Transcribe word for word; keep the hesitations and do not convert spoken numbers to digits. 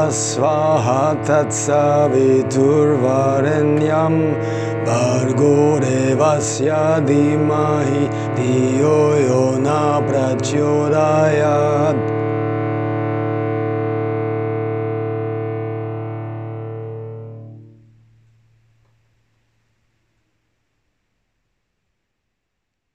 स्वाहा तत्सवितुर्वरेण्यं भर्गो देवस्य धीमहि धियो यो न प्रचोदयात्।